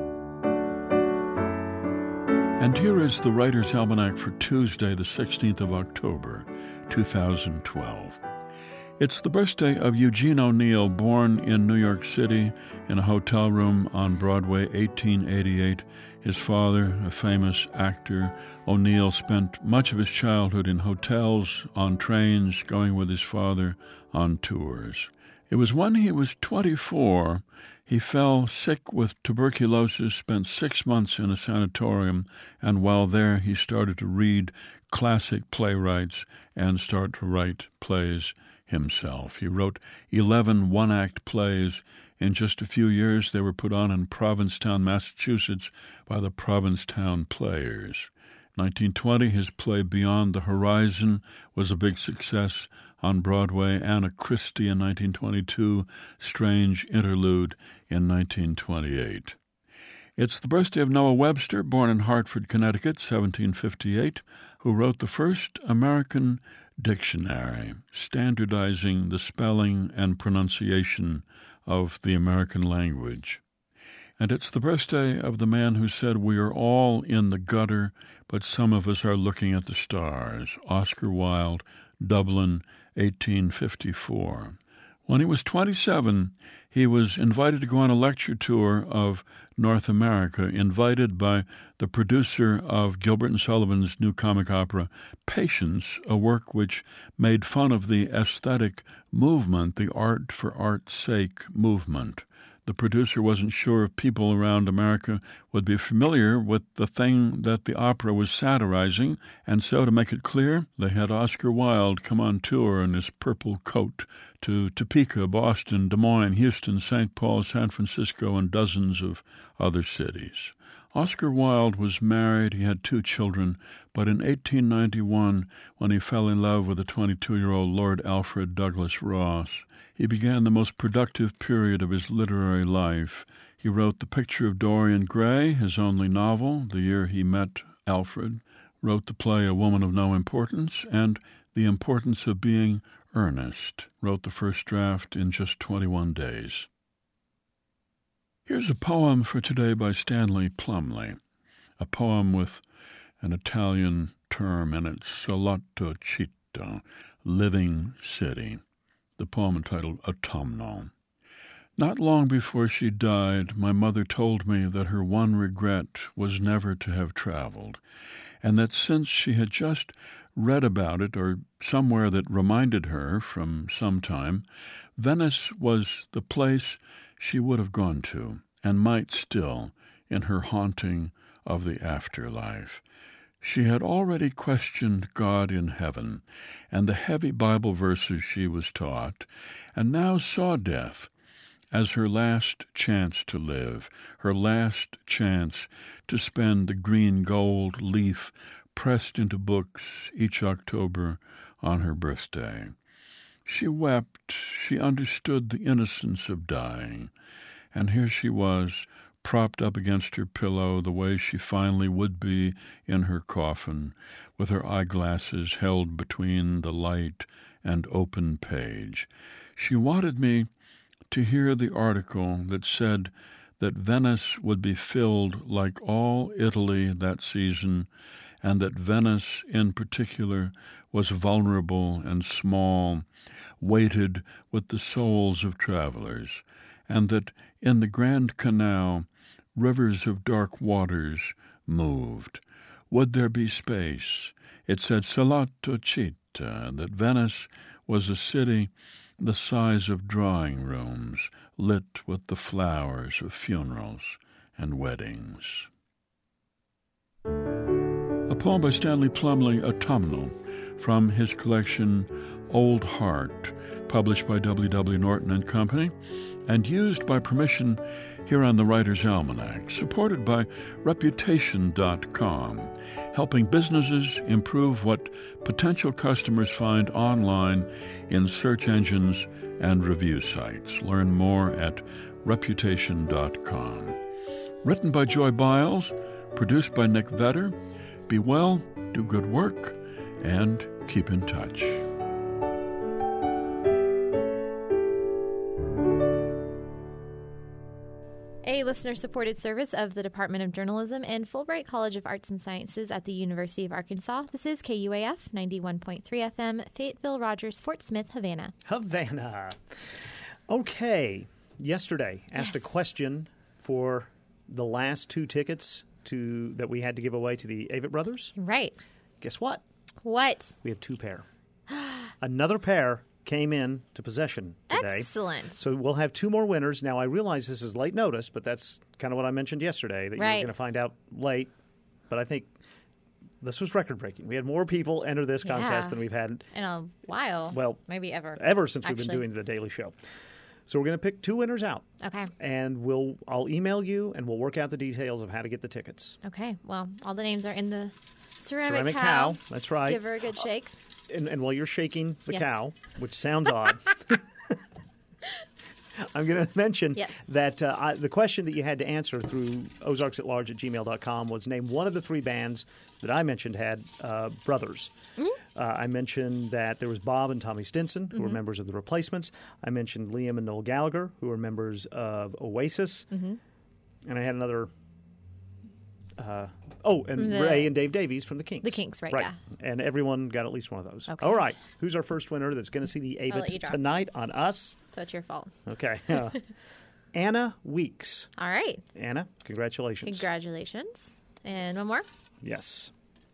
And here is the Writer's Almanac for Tuesday, the sixteenth of October, two thousand twelve. It's the birthday of Eugene O'Neill, born in New York City in a hotel room on Broadway, eighteen eighty-eight. His father, a famous actor, O'Neill spent much of his childhood in hotels, on trains, going with his father on tours. It was when he was twenty-four, he fell sick with tuberculosis, spent six months in a sanatorium, and while there he started to read classic playwrights and start to write plays himself. He wrote eleven one-act plays. In just a few years, they were put on in Provincetown, Massachusetts, by the Provincetown Players. nineteen twenty, his play Beyond the Horizon was a big success on Broadway. Anna Christie in nineteen twenty-two, Strange Interlude in nineteen twenty-eight. It's the birthday of Noah Webster, born in Hartford, Connecticut, seventeen fifty-eight, who wrote the first American dictionary, standardizing the spelling and pronunciation of the American language. And it's the birthday of the man who said, we are all in the gutter, but some of us are looking at the stars, Oscar Wilde, Dublin, eighteen fifty-four. When he was twenty-seven, he was invited to go on a lecture tour of North America, invited by the producer of Gilbert and Sullivan's new comic opera, Patience, a work which made fun of the aesthetic movement, the art for art's sake movement. The producer wasn't sure if people around America would be familiar with the thing that the opera was satirizing, and so to make it clear, they had Oscar Wilde come on tour in his purple coat to Topeka, Boston, Des Moines, Houston, Saint Paul, San Francisco, and dozens of other cities. Oscar Wilde was married, he had two children, but in eighteen ninety-one, when he fell in love with a twenty-two-year-old Lord Alfred Douglas Ross, he began the most productive period of his literary life. He wrote The Picture of Dorian Gray, his only novel, the year he met Alfred, wrote the play A Woman of No Importance, and The Importance of Being Earnest, wrote the first draft in just twenty-one days. Here's a poem for today by Stanley Plumley, a poem with an Italian term in it, Salotto Città, living city. The poem entitled Autumnal. Not long before she died, my mother told me that her one regret was never to have traveled, and that since she had just read about it, or somewhere that reminded her from some time, Venice was the place she would have gone to, and might still, in her haunting of the afterlife. She had already questioned God in heaven and the heavy Bible verses she was taught, and now saw death as her last chance to live, her last chance to spend the green gold leaf pressed into books each October on her birthday. She wept, she understood the innocence of dying, and here she was, propped up against her pillow the way she finally would be in her coffin, with her eyeglasses held between the light and open page. She wanted me to hear the article that said that Venice would be filled like all Italy that season, and that Venice in particular was vulnerable and small, weighted with the souls of travelers, and that in the Grand Canal rivers of dark waters moved. Would there be space? It said Salotto Città, that Venice was a city the size of drawing rooms, lit with the flowers of funerals and weddings. A poem by Stanley Plumley, Autumnal, from his collection Old Heart, published by W W. Norton and Company, and used by permission here on the Writer's Almanac, supported by Reputation dot com, helping businesses improve what potential customers find online in search engines and review sites. Learn more at Reputation dot com. Written by Joy Biles, produced by Nick Vetter. Be well, do good work, and keep in touch. A listener-supported service of the Department of Journalism and Fulbright College of Arts and Sciences at the University of Arkansas. This is K U A F ninety-one point three F M, Fayetteville, Rogers, Fort Smith, Havana. Havana. Okay. Yesterday, asked yes. a question for the last two tickets to that we had to give away to the Avett Brothers. Right. Guess what? What? We have two pair. Another pair came in to possession today. Excellent. So we'll have two more winners. Now, I realize this is late notice, but that's kind of what I mentioned yesterday, that right. you're going to find out late. But I think this was record-breaking. We had more people enter this contest yeah. than we've had in a while. Well, maybe ever. Ever since actually. we've been doing the Daily Show. So we're going to pick two winners out. Okay. And we'll I'll email you, and we'll work out the details of how to get the tickets. Okay. Well, all the names are in the ceramic, ceramic cow. cow. That's right. Give her a good shake. And, and while you're shaking the yes. cow, which sounds odd, I'm going to mention yes. that uh, I, the question that you had to answer through ozarks at large at gmail dot com was name one of the three bands that I mentioned had uh, brothers. Mm-hmm. Uh, I mentioned that there was Bob and Tommy Stinson, who mm-hmm. were members of the Replacements. I mentioned Liam and Noel Gallagher, who were members of Oasis. Mm-hmm. And I had another... Uh, oh, and the, Ray and Dave Davies from the Kinks. The Kinks, right, right. yeah. And everyone got at least one of those. Okay. All right. Who's our first winner that's going to see the Avets tonight on us? So it's your fault. Okay. Uh, Anna Weeks. All right. Anna, congratulations. Congratulations. And one more? Yes.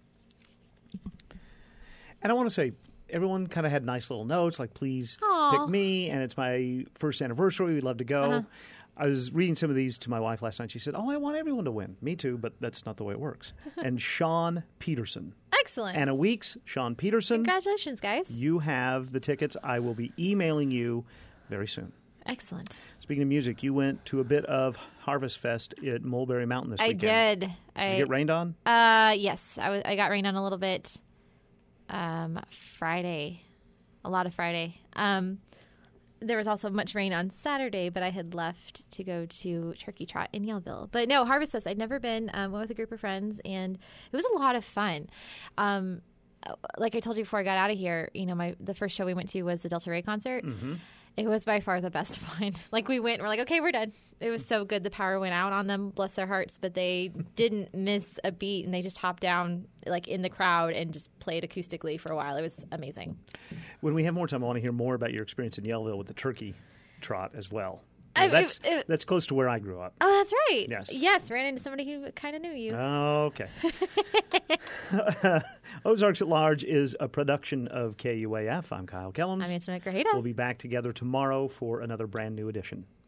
And I want to say, everyone kind of had nice little notes, like, please Aww. pick me, and it's my first anniversary. We'd love to go. Uh-huh. I was reading some of these to my wife last night. She said, oh, I want everyone to win. Me too, but that's not the way it works. And Sean Peterson. Excellent. Anna Weeks, Sean Peterson. Congratulations, guys. You have the tickets. I will be emailing you very soon. Excellent. Speaking of music, you went to a bit of Harvest Fest at Mulberry Mountain this I weekend. did. Did I you get rained on? Uh, yes. I, was, I got rained on a little bit um, Friday. A lot of Friday. Um There was also much rain on Saturday, but I had left to go to Turkey Trot in Yellville. But no, Harvest Fest, I'd never been. Um, went with a group of friends, and it was a lot of fun. Um, like I told you before I got out of here, you know, my the first show we went to was the Delta Ray concert. Mm-hmm. It was by far the best fun. Like we went and we're like, okay, we're done. It was so good. The power went out on them, bless their hearts, but they didn't miss a beat, and they just hopped down like in the crowd and just played acoustically for a while. It was amazing. When we have more time, I want to hear more about your experience in Yellville with the Turkey Trot as well. I, that's it, it, that's close to where I grew up. Oh, that's right. Yes. Yes, ran into somebody who kind of knew you. Oh, okay. Ozarks at Large is a production of K U A F. I'm Kyle Kellums. I'm Antoinette Grajeda. We'll be back together tomorrow for another brand new edition.